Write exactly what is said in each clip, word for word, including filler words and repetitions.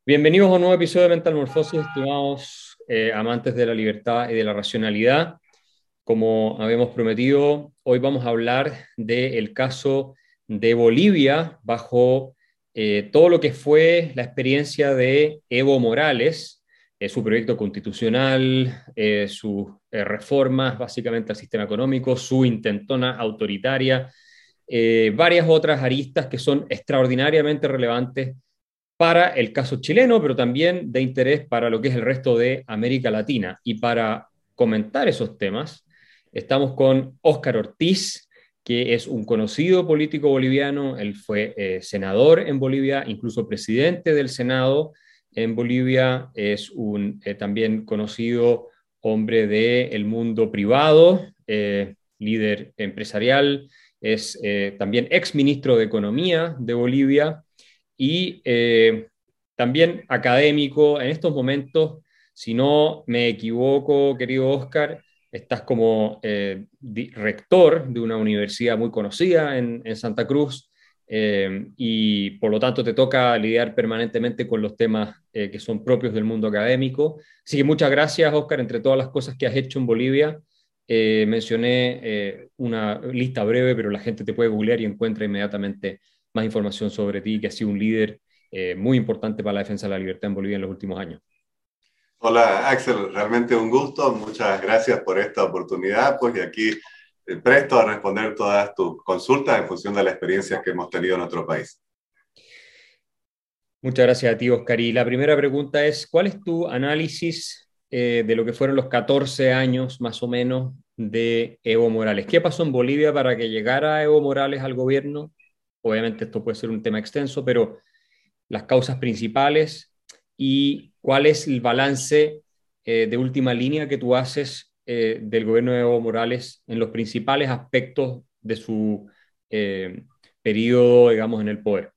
Bienvenidos a un nuevo episodio de Mental Morfosis, estimados eh, amantes de la libertad y de la racionalidad. Como habíamos prometido, hoy vamos a hablar del caso de Bolivia bajo eh, todo lo que fue la experiencia de Evo Morales, eh, su proyecto constitucional, eh, sus eh, reformas básicamente al sistema económico, su intentona autoritaria, eh, varias otras aristas que son extraordinariamente relevantes para el caso chileno, pero también de interés para lo que es el resto de América Latina. Y para comentar esos temas, estamos con Óscar Ortiz, que es un conocido político boliviano. Él fue eh, senador en Bolivia, incluso presidente del Senado en Bolivia. Es un eh, también conocido hombre del mundo privado, eh, líder empresarial, es eh, también ex ministro de Economía de Bolivia y eh, también académico. En estos momentos, si no me equivoco, querido Oscar, estás como eh, rector de una universidad muy conocida en, en Santa Cruz, eh, y por lo tanto te toca lidiar permanentemente con los temas eh, que son propios del mundo académico. Así que muchas gracias, Oscar. Entre todas las cosas que has hecho en Bolivia, eh, mencioné eh, una lista breve, pero la gente te puede googlear y encuentra inmediatamente más información sobre ti, que has sido un líder eh, muy importante para la defensa de la libertad en Bolivia en los últimos años. Hola Axel, realmente un gusto, muchas gracias por esta oportunidad, pues y aquí eh, presto a responder todas tus consultas en función de la experiencia que hemos tenido en nuestro país. Muchas gracias a ti, Oscar. Y la primera pregunta es, ¿cuál es tu análisis eh, de lo que fueron los catorce años más o menos de Evo Morales? ¿Qué pasó en Bolivia para que llegara Evo Morales al gobierno? Obviamente esto puede ser un tema extenso, pero las causas principales y cuál es el balance eh, de última línea que tú haces eh, del gobierno de Evo Morales en los principales aspectos de su eh, periodo, digamos, en el poder.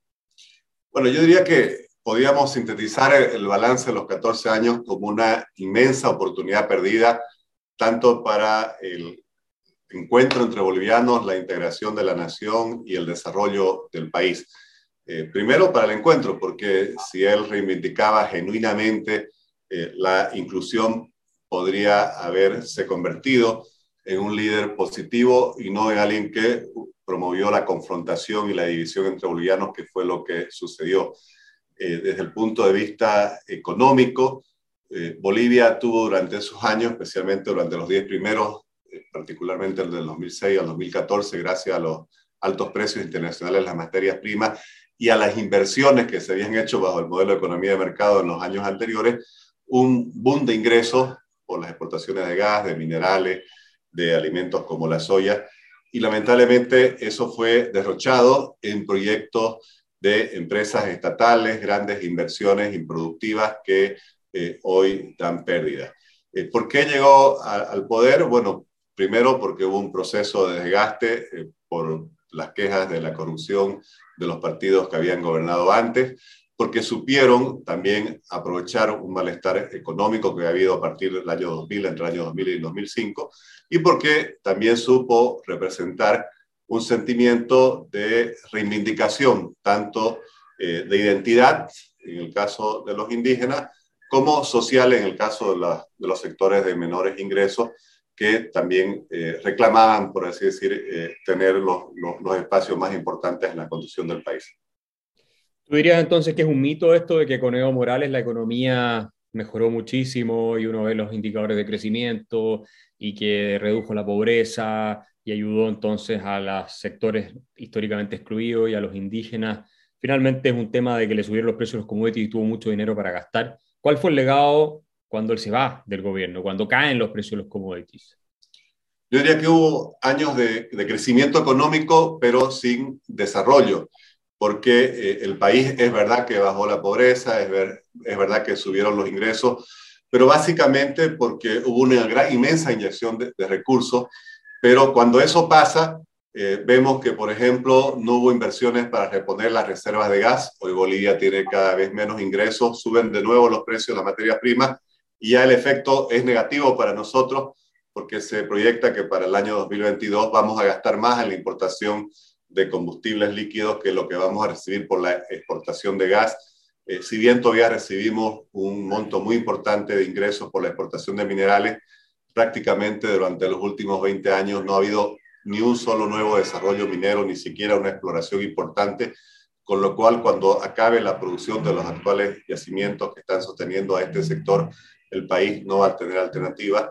Bueno, yo diría que podríamos sintetizar el, el balance de los catorce años como una inmensa oportunidad perdida, tanto para el encuentro entre bolivianos, la integración de la nación y el desarrollo del país. Eh, primero para el encuentro, porque si él reivindicaba genuinamente eh, la inclusión, podría haberse convertido en un líder positivo y no en alguien que promovió la confrontación y la división entre bolivianos, que fue lo que sucedió. Eh, desde el punto de vista económico, eh, Bolivia tuvo durante esos años, especialmente durante los diez primeros, eh, particularmente el del dos mil seis al dos mil catorce, gracias a los altos precios internacionales de las materias primas y a las inversiones que se habían hecho bajo el modelo de economía de mercado en los años anteriores, un boom de ingresos por las exportaciones de gas, de minerales, de alimentos como la soya, y lamentablemente eso fue derrochado en proyectos de empresas estatales, grandes inversiones improductivas que eh, hoy dan pérdida. Eh, ¿Por qué llegó a, al poder? Bueno, primero porque hubo un proceso de desgaste eh, por las quejas de la corrupción de los partidos que habían gobernado antes, porque supieron también aprovechar un malestar económico que había habido a partir del año dos mil, entre el año dos mil y el dos mil cinco, y porque también supo representar un sentimiento de reivindicación, tanto eh, de identidad, en el caso de los indígenas, como social en el caso de, la, de los sectores de menores ingresos, que también eh, reclamaban, por así decir, eh, tener los, los, los espacios más importantes en la conducción del país. ¿Tú dirías entonces que es un mito esto de que con Evo Morales la economía mejoró muchísimo y uno ve los indicadores de crecimiento y que redujo la pobreza y ayudó entonces a los sectores históricamente excluidos y a los indígenas? Finalmente es un tema de que le subieron los precios de los commodities y tuvo mucho dinero para gastar. ¿Cuál fue el legado cuando él se va del gobierno, cuando caen los precios de los commodities? Yo diría que hubo años de, de crecimiento económico, pero sin desarrollo, porque eh, el país es verdad que bajó la pobreza, es, ver, es verdad que subieron los ingresos, pero básicamente porque hubo una gran, inmensa inyección de, de recursos, pero cuando eso pasa, eh, vemos que, por ejemplo, no hubo inversiones para reponer las reservas de gas. Hoy Bolivia tiene cada vez menos ingresos, suben de nuevo los precios de las materias primas y ya el efecto es negativo para nosotros, porque se proyecta que para el año dos mil veintidós vamos a gastar más en la importación de combustibles líquidos que lo que vamos a recibir por la exportación de gas. Eh, si bien todavía recibimos un monto muy importante de ingresos por la exportación de minerales, prácticamente durante los últimos veinte años no ha habido ni un solo nuevo desarrollo minero, ni siquiera una exploración importante, con lo cual cuando acabe la producción de los actuales yacimientos que están sosteniendo a este sector, el país no va a tener alternativa.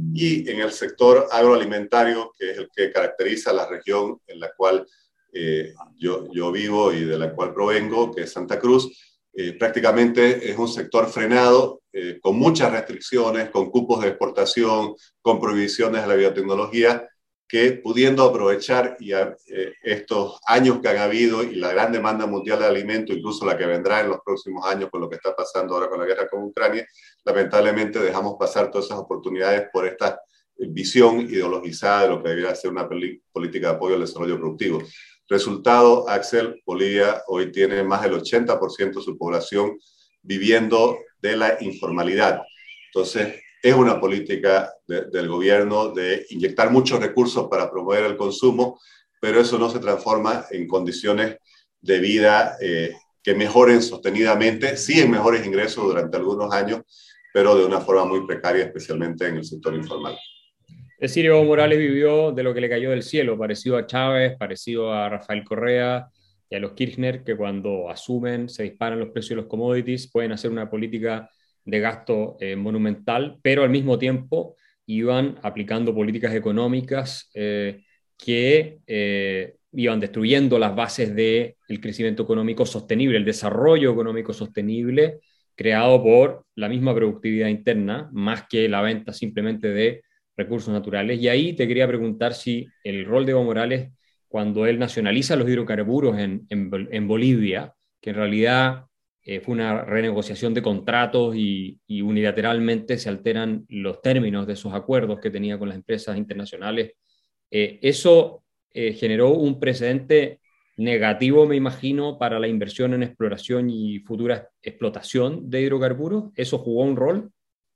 Y en el sector agroalimentario, que es el que caracteriza la región en la cual eh, yo, yo vivo y de la cual provengo, que es Santa Cruz, eh, prácticamente es un sector frenado, eh, con muchas restricciones, con cupos de exportación, con prohibiciones de la biotecnología, que pudiendo aprovechar y a, eh, estos años que han habido y la gran demanda mundial de alimentos, incluso la que vendrá en los próximos años con lo que está pasando ahora con la guerra con Ucrania, lamentablemente dejamos pasar todas esas oportunidades por esta visión ideologizada de lo que debería ser una política de apoyo al desarrollo productivo. Resultado, Axel, Bolivia hoy tiene más del ochenta por ciento de su población viviendo de la informalidad. Entonces, es una política de, del gobierno de inyectar muchos recursos para promover el consumo, pero eso no se transforma en condiciones de vida eh, que mejoren sostenidamente, sí en mejores ingresos durante algunos años, pero de una forma muy precaria, especialmente en el sector informal. Es decir, Evo Morales vivió de lo que le cayó del cielo, parecido a Chávez, parecido a Rafael Correa y a los Kirchner, que cuando asumen, se disparan los precios de los commodities, pueden hacer una política de gasto eh, monumental, pero al mismo tiempo iban aplicando políticas económicas eh, que eh, iban destruyendo las bases del crecimiento económico sostenible, el desarrollo económico sostenible creado por la misma productividad interna, más que la venta simplemente de recursos naturales. Y ahí te quería preguntar si el rol de Evo Morales, cuando él nacionaliza los hidrocarburos en, en, en Bolivia, que en realidad eh, fue una renegociación de contratos y, y unilateralmente se alteran los términos de esos acuerdos que tenía con las empresas internacionales, eh, eso eh, generó un precedente negativo, me imagino, para la inversión en exploración y futura explotación de hidrocarburos. ¿Eso jugó un rol?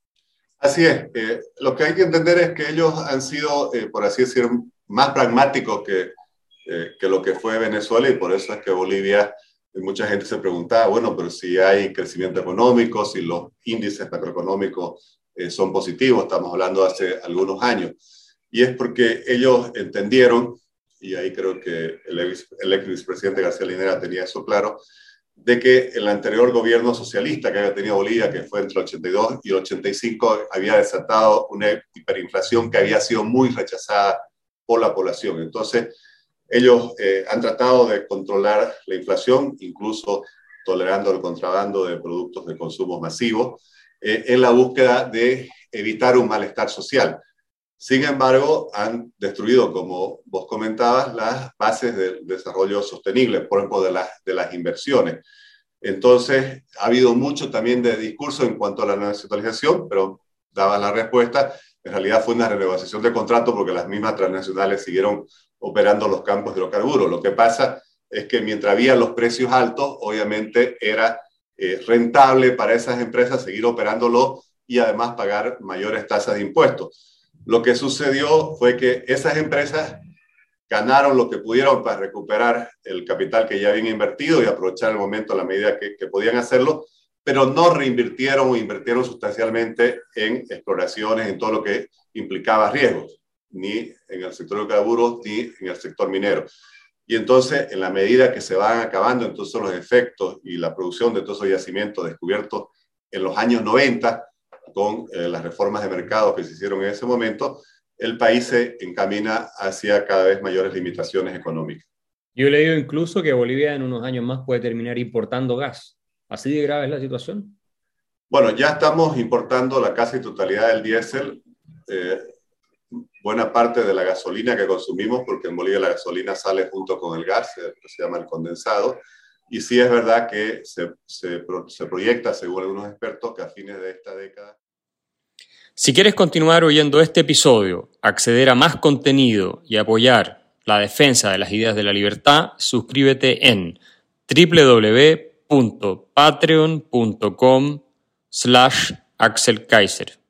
Así es. Eh, lo que hay que entender es que ellos han sido, eh, por así decir, más pragmáticos que, eh, que lo que fue Venezuela, y por eso es que Bolivia, mucha gente se preguntaba, bueno, pero si hay crecimiento económico, si los índices macroeconómicos eh, son positivos, estamos hablando de hace algunos años. Y es porque ellos entendieron, y ahí creo que el ex, el ex vicepresidente García Linera tenía eso claro, de que el anterior gobierno socialista que había tenido Bolivia, que fue entre el ochenta y dos y el ochenta y cinco, había desatado una hiperinflación que había sido muy rechazada por la población. Entonces, ellos eh, han tratado de controlar la inflación, incluso tolerando el contrabando de productos de consumo masivo, eh, en la búsqueda de evitar un malestar social. Sin embargo, han destruido, como vos comentabas, las bases del desarrollo sostenible, por ejemplo, de las, de las inversiones. Entonces, ha habido mucho también de discurso en cuanto a la nacionalización, pero daba la respuesta, en realidad fue una renegociación de contrato porque las mismas transnacionales siguieron operando los campos de hidrocarburos. Lo que pasa es que mientras había los precios altos, obviamente era eh, rentable para esas empresas seguir operándolo y además pagar mayores tasas de impuestos. Lo que sucedió fue que esas empresas ganaron lo que pudieron para recuperar el capital que ya habían invertido y aprovechar el momento a la medida que, que podían hacerlo, pero no reinvirtieron o invirtieron sustancialmente en exploraciones, en todo lo que implicaba riesgos, ni en el sector de hidrocarburos ni en el sector minero. Y entonces, en la medida que se van acabando entonces los efectos y la producción de todos esos yacimientos descubiertos en los años noventa, con eh, las reformas de mercado que se hicieron en ese momento, el país se encamina hacia cada vez mayores limitaciones económicas. Yo he leído incluso que Bolivia en unos años más puede terminar importando gas. ¿Así de grave es la situación? Bueno, ya estamos importando la casi totalidad del diésel, eh, buena parte de la gasolina que consumimos, porque en Bolivia la gasolina sale junto con el gas, se, se llama el condensado, y sí es verdad que se, se, se proyecta, según algunos expertos, que a fines de esta década. Si quieres continuar oyendo este episodio, acceder a más contenido y apoyar la defensa de las ideas de la libertad, suscríbete en doble u doble u doble u punto patreon punto com slash Axel Kaiser.